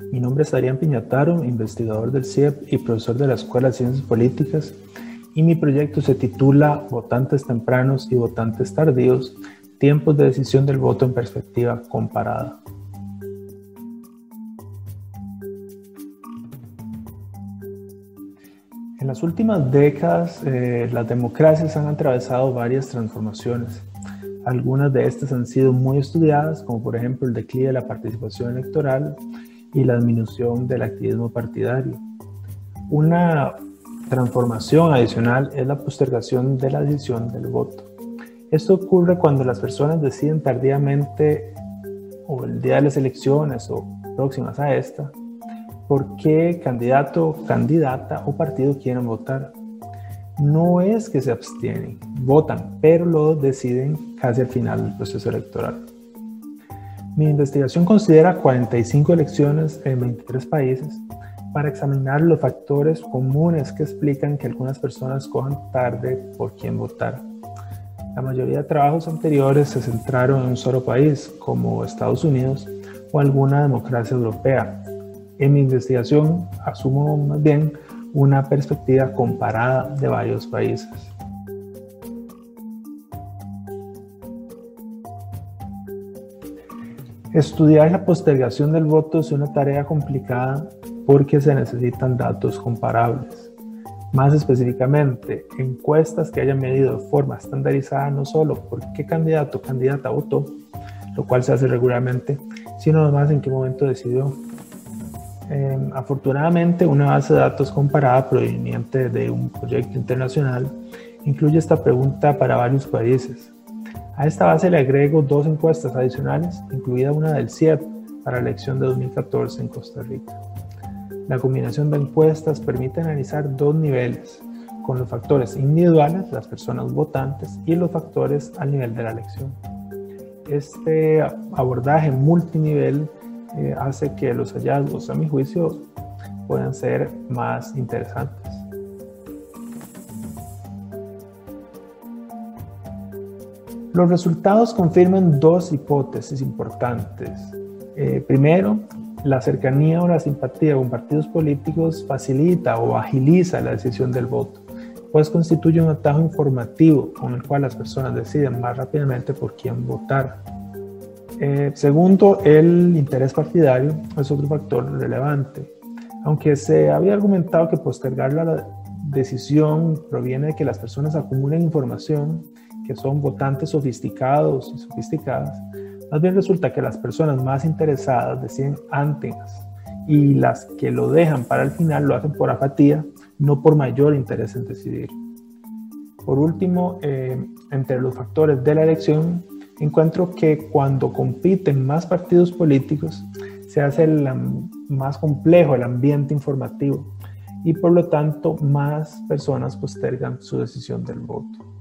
Mi nombre es Adrián Piñataro, investigador del CIEP y profesor de la Escuela de Ciencias Políticas, y mi proyecto se titula Votantes tempranos y votantes tardíos, tiempos de decisión del voto en perspectiva comparada. En las últimas décadas, las democracias han atravesado varias transformaciones. Algunas de estas han sido muy estudiadas, como por ejemplo el declive de la participación electoral y la disminución del activismo partidario. Una transformación adicional es la postergación de la decisión del voto. Esto ocurre cuando las personas deciden tardíamente o el día de las elecciones o próximas a esta por qué candidato, candidata o partido quieren votar. No es que se abstienen, votan, pero lo deciden casi al final del proceso electoral. Mi investigación considera 45 elecciones en 23 países para examinar los factores comunes que explican que algunas personas escojan tarde por quién votar. La mayoría de trabajos anteriores se centraron en un solo país, como Estados Unidos o alguna democracia europea. En mi investigación asumo más bien una perspectiva comparada de varios países. Estudiar la postergación del voto es una tarea complicada porque se necesitan datos comparables. Más específicamente, encuestas que hayan medido de forma estandarizada no solo por qué candidato o candidata votó, lo cual se hace regularmente, sino además en qué momento decidió. Afortunadamente, una base de datos comparada proveniente de un proyecto internacional incluye esta pregunta para varios países. A esta base le agrego 2 encuestas adicionales, incluida una del CIEP para la elección de 2014 en Costa Rica. La combinación de encuestas permite analizar 2 niveles, con los factores individuales, las personas votantes, y los factores al nivel de la elección. Este abordaje multinivel hace que los hallazgos, a mi juicio, puedan ser más interesantes. Los resultados confirman 2 hipótesis importantes. Primero, la cercanía o la simpatía con partidos políticos facilita o agiliza la decisión del voto, pues constituye un atajo informativo con el cual las personas deciden más rápidamente por quién votar. Segundo, el interés partidario es otro factor relevante. Aunque se había argumentado que postergar la decisión proviene de que las personas acumulen información, que son votantes sofisticados y sofisticadas, más bien resulta que las personas más interesadas deciden antes y las que lo dejan para el final lo hacen por apatía, no por mayor interés en decidir. Por último, entre los factores de la elección, encuentro que cuando compiten más partidos políticos se hace más complejo el ambiente informativo y por lo tanto más personas postergan su decisión del voto.